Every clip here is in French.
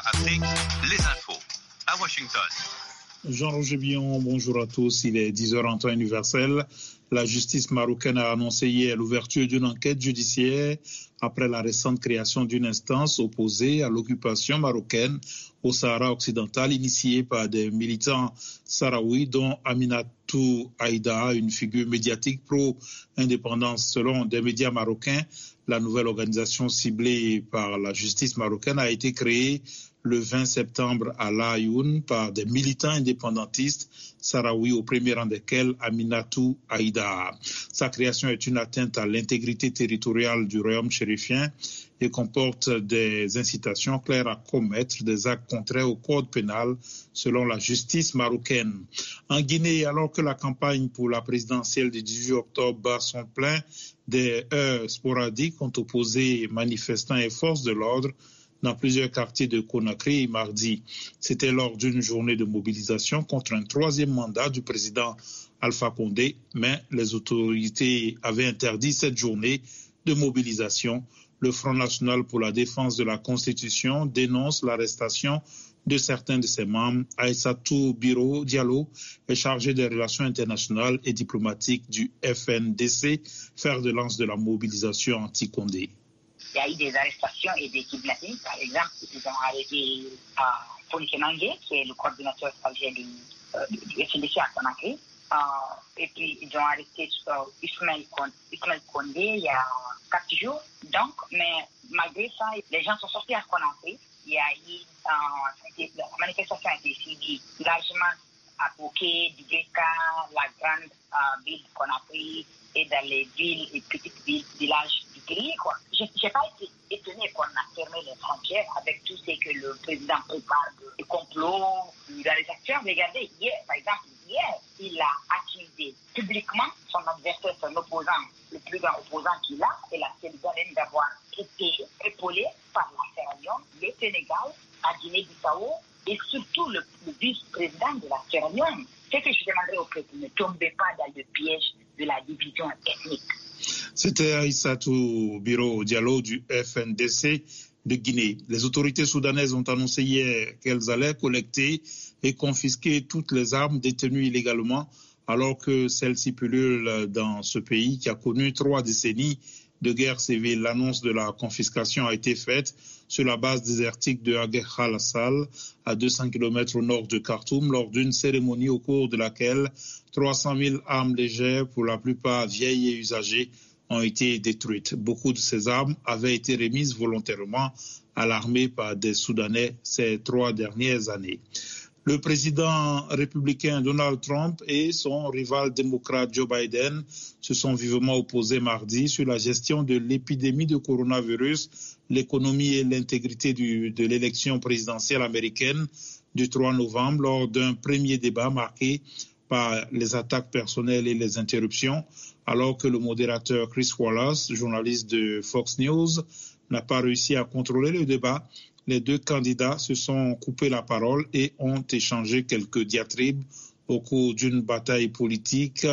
Afrique, les infos à Washington. Jean-Roger Billon, bonjour à tous. Il est 10h en temps universel. La justice marocaine a annoncé hier l'ouverture d'une enquête judiciaire après la récente création d'une instance opposée à l'occupation marocaine au Sahara occidental, initiée par des militants sahraouis, dont Aminatou Haïda, une figure médiatique pro-indépendance. Selon des médias marocains, la nouvelle organisation ciblée par la justice marocaine a été créée le 20 septembre à La Ayoun par des militants indépendantistes sahraouis, au premier rang desquels Aminatou Haïda. Sa création est une atteinte à l'intégrité territoriale du royaume chérifien et comporte des incitations claires à commettre des actes contraires au code pénal selon la justice marocaine. En Guinée, alors que la campagne pour la présidentielle du 18 octobre bat son plein, des heurts sporadiques ont opposé manifestants et forces de l'ordre dans plusieurs quartiers de Conakry mardi. C'était lors d'une journée de mobilisation contre un troisième mandat du président Alpha Condé, mais les autorités avaient interdit cette journée de mobilisation. Le Front national pour la défense de la Constitution dénonce l'arrestation de certains de ses membres. Aïssatou Biro Diallo est chargé des relations internationales et diplomatiques du FNDC, fer de lance de la mobilisation anti-Condé. Il y a eu des arrestations et des kidnappings. Par exemple, ils ont arrêté Foni Kenangue, qui est le coordinateur stagiaire du FNDC à Conakry. Et puis, ils ont arrêté Ismaël Condé il y a 4 jours. Donc, mais malgré ça, les gens sont sortis à Conakry. Il y a eu, la manifestation a été suivie largement à Bouquet, Digeka, la grande ville de Conakry et dans les villes et petites villes, villages du pays, quoi. Je n'ai pas été étonné qu'on a fermé les frontières avec tout ce que le président prépare de complots dans les acteurs. Regardez, par exemple, il a accusé publiquement son adversaire, son opposant, le plus grand opposant qu'il a, et la Sénégal, d'avoir été épaulé par la Sierra Leone, le Sénégal, la Guinée-Bissau, et surtout le vice-président de la Sierra Leone. Ce que je demanderais au président, ne tombez pas dans le piège de la division ethnique. C'était Aïssatou Biro Diallo du FNDC de Guinée. Les autorités soudanaises ont annoncé hier qu'elles allaient collecter et confisquer toutes les armes détenues illégalement, alors que celles-ci pullulent dans ce pays qui a connu 3 décennies de guerre civile. L'annonce de la confiscation a été faite sur la base désertique de Aguer al-Assal, à 200 km au nord de Khartoum, lors d'une cérémonie au cours de laquelle 300 000 armes légères, pour la plupart vieilles et usagées, ont été détruites. Beaucoup de ces armes avaient été remises volontairement à l'armée par des Soudanais ces 3 dernières années. Le président républicain Donald Trump et son rival démocrate Joe Biden se sont vivement opposés mardi sur la gestion de l'épidémie de coronavirus, l'économie et l'intégrité de l'élection présidentielle américaine du 3 novembre lors d'un premier débat marqué par les attaques personnelles et les interruptions, alors que le modérateur Chris Wallace, journaliste de Fox News, n'a pas réussi à contrôler le débat. Les 2 candidats se sont coupés la parole et ont échangé quelques diatribes au cours d'une bataille politique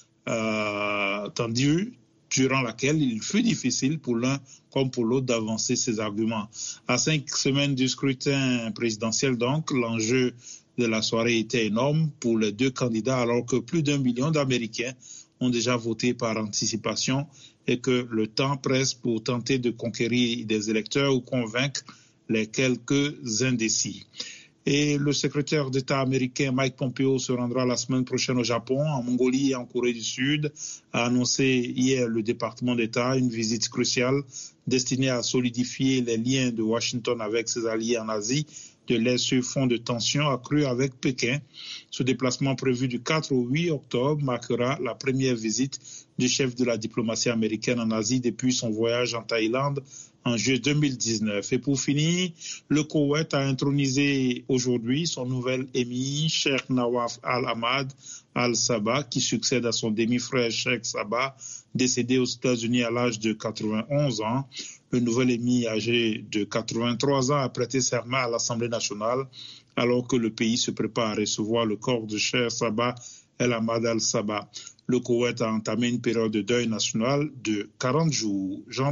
tendue, durant laquelle il fut difficile pour l'un comme pour l'autre d'avancer ses arguments. À 5 semaines du scrutin présidentiel, donc, l'enjeu de la soirée était énorme pour les 2 candidats, alors que plus d'1 million d'Américains ont déjà voté par anticipation et que le temps presse pour tenter de conquérir des électeurs ou convaincre les quelques indécis. Et le secrétaire d'État américain Mike Pompeo se rendra la semaine prochaine au Japon, en Mongolie et en Corée du Sud, a annoncé hier le département d'État, une visite cruciale destinée à solidifier les liens de Washington avec ses alliés en Asie de l'Est sur fond de tensions accrues avec Pékin. Ce déplacement prévu du 4 au 8 octobre marquera la première visite du chef de la diplomatie américaine en Asie depuis son voyage en Thaïlande en juillet 2019. Et pour finir, le Koweït a intronisé aujourd'hui son nouvel émir, Cheikh Nawaf Al-Ahmad Al-Sabah, qui succède à son demi-frère Cheikh Sabah, décédé aux États-Unis à l'âge de 91 ans. Le nouvel émir, âgé de 83 ans, a prêté serment à l'Assemblée nationale alors que le pays se prépare à recevoir le corps de Cheikh Sabah El-Ahmad Al-Sabah. Le Koweït a entamé une période de deuil national de 40 jours.